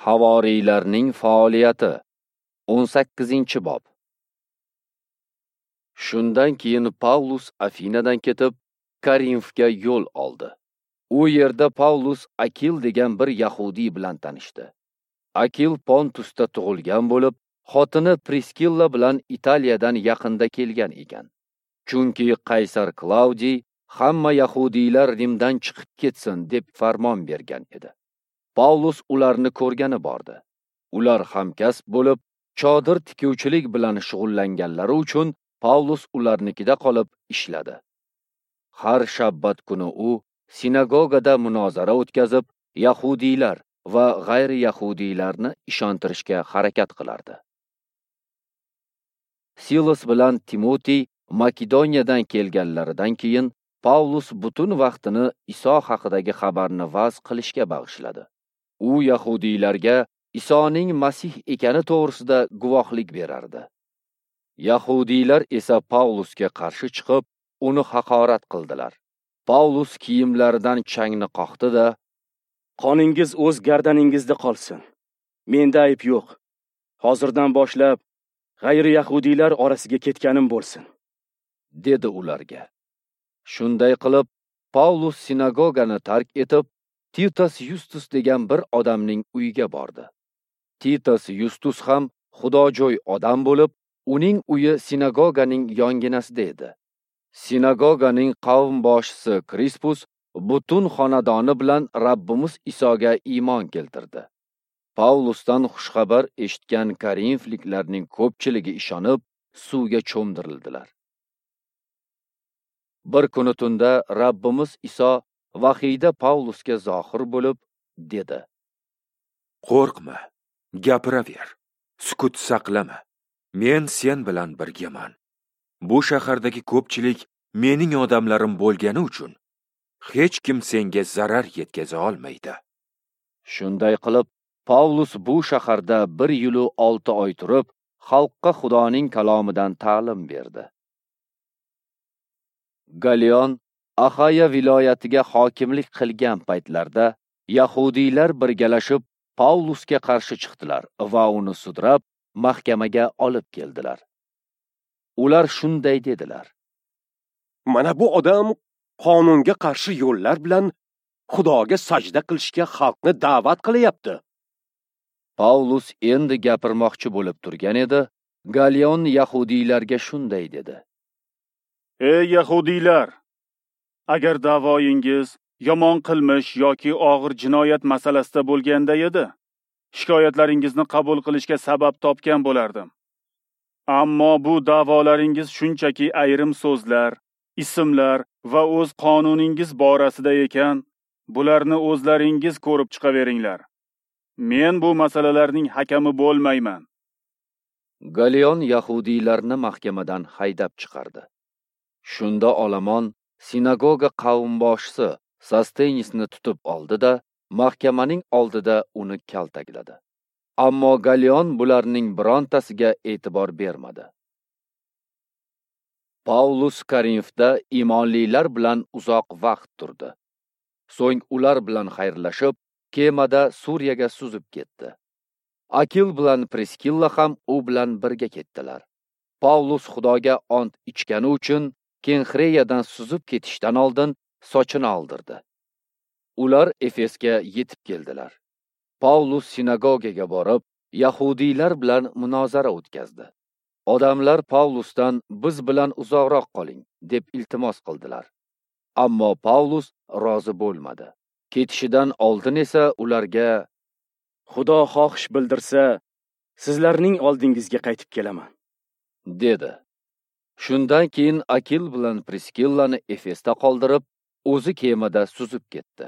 Havoriylarning faoliyati 18-bob. Shundan keyin Pavlus Afinadan ketib, Korinfga yo'l oldi. U yerda Pavlus Akil degan bir yahudiy bilan tanishdi. Akil Pontusda tug'ilgan bo'lib, xotini Priskilla bilan Italiyadan yaqinda kelgan ekan. Chunki Qaysar Klaudiy hamma yahudiylar Rimdan chiqib ketsin deb farmon bergan edi. Pavlus ularni ko'rgani bordi. Ular hamkasb bo'lib, chodir tikuvchilik bilan shug'ullanganlari uchun Pavlus ularnikida qolib ishladi. Har shabbat kuni u sinagogada munozara o'tkazib, yahudiylar va g'ayri yahudiylarni ishontirishga harakat qilardi. Silas bilan Timotey Makedoniyadan kelganlaridan keyin Pavlus butun vaqtini Iso haqidagi xabarni va'z qilishga bag'ishladi. U yahudiylarga Isoning Masih ekani to'g'risida guvohlik berardi. Yahudiylar esa Pavlusga qarshi chiqib, uni haqorat qildilar. Pavlus kiyimlaridan changni qoqdi-da, "Qoningiz o'z gardaningizda qolsin. Menda ayb yo'q. Hozirdan boshlab g'ayri yahudiylar orasiga ketganim bo'lsin", dedi ularga. Shunday qilib, Pavlus sinagogani tark etib, Titus Yustus degan bir odamning uyiga bordi. Titus Yustus ham xudojo'y odam bo'lib, uning uyi sinagoganing yonginasida edi. Sinagoganing qavm boshchisi Krispus butun xonadoni bilan Rabbimiz Isoga iymon keltirdi. Pavlusdan xushxabar eshitgan korinfliklarning ko'pchiligi ishonib, suvga cho'mdirildilar. Bir kuni tunda Rabbimiz Iso vahiyda Pavlusga zohir bo'lib dedi: "Qo'rqma, gapiraver. Sukut saqlama. Men sen bilan birgaman. Bu shahardagi ko'pchilik mening odamlarim bo'lgani uchun hech kim senga zarar yetkaza olmaydi." Shunday qilib, Pavlus bu shaharda 1 yil 6 oy turib, xalqqa Xudoning kalomidan ta'lim berdi. Galion Axaya viloyatiga hokimlik qilgan paytlarda yahudiylar birgalashib Pavlusga qarshi chiqdilar va uni sudrab mahkamaga olib keldilar. Ular shunday dedilar: "Mana bu odam qonunga qarshi yo'llar bilan Xudoga sajda qilishga xalqni da'vat qilyapti." Pavlus endi gapirmoqchi bo'lib turgan edi, Galion yahudiylarga shunday dedi: "Ey yahudiylar, agar da'voyingiz yomon qilmish yoki og'ir jinoyat masalasida bo'lganda edi, shikoyatlaringizni qabul qilishga sabab topgan bo'lardim. Ammo bu da'volaringiz shunchaki ayrim so'zlar, ismlar va o'z qonuningiz borasida ekan, bularni o'zlaringiz ko'rib chiqaveringlar. Men bu masalalarning hakami bo'lmayman." Galion yahudiylarni mahkamadan haydab chiqardi. Shunda olomon sinagoga qavm boshchisi Sostenisni tutib oldi-da, mahkamaning oldida uni kaltakladi. Ammo Galion bularning birontasiga e'tibor bermadi. Pavlus Korinfda iymonlilar bilan uzoq vaqt turdi. So'ng ular bilan xayrlashib, kemada Suriyaga suzib ketdi. Akil bilan Priskilla ham u bilan birga ketdilar. Pavlus Xudoga ont ichgani uchun Kenxreyadan suzib ketishdan oldin sochini oldirdi. Ular Efesga yetib keldilar. Pavlus sinagogaga borib, yahudiylar bilan munozara o'tkazdi. Odamlar Pavlusdan "Biz bilan uzoqroq qoling" deb iltimos qildilar. Ammo Pavlus rozi bo'lmadi. Ketishidan oldin esa ularga "Xudo xohish bildirsa, sizlarning oldingizga qaytib kelaman", dedi. Shundan keyin Akil bilan Priskillani Efesda qoldirib, o'zi kemada suzib ketdi.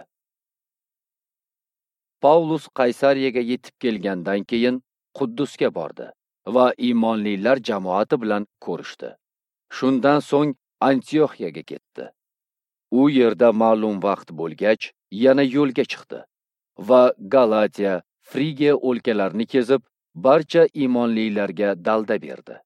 Pavlus Qaysariyaga yetib kelgandan keyin Quddusga bordi va iymonlilar jamoati bilan ko'rishdi. Shundan so'ng Antioxiyaga ketdi. U yerda ma'lum vaqt bo'lgach, yana yo'lga chiqdi va Galatiya, Frigiya o'lkalarini kezib, barcha iymonlilarga dalda berdi.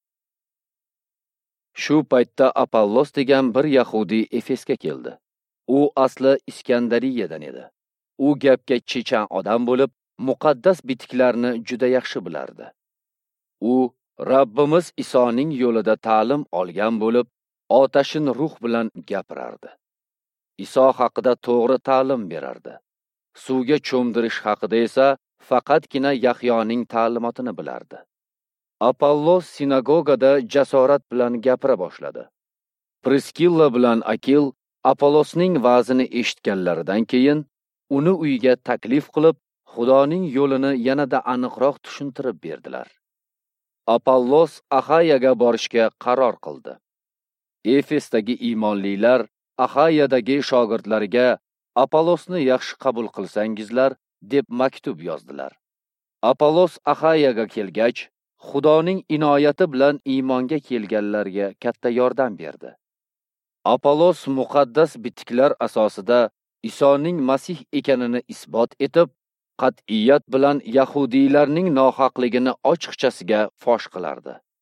Shu paytda Apollos degan bir yahudiy Efesga keldi. U asli Iskandariyadan edi. U gapga chechan odam bo'lib, muqaddas bitiklarni juda yaxshi bilardi. U Rabbimiz Isoning yo'lida ta'lim olgan bo'lib, otashin ruh bilan gapirardi. Iso haqida to'g'ri ta'lim berardi. Suvga cho'mdirish haqida esa faqatgina Yahyoning ta'limotini bilardi. Apollos sinagogada jasorat bilan gapira boshladi. Priskilla bilan Akil Apollosning va'zini eshitganlaridan keyin uni uyga taklif qilib, Xudoning yo'lini yanada aniqroq tushuntirib berdilar. Apollos Ahayaga borishga qaror qildi. Efesdagi iymonlilar Ahayadagi shogirdlariga Apollosni yaxshi qabul qilsangizlar deb maktub yozdilar. Apollos Ahayaga kelgach, Xudoning inoyati bilan iymonga kelganlarga katta yordam berdi. Apollos muqaddas bitiklar asosida Isoning Masih ekanini isbot etib, qat'iyat bilan yahudiylarning nohaqligini ochiqchasiga fosh qilardi.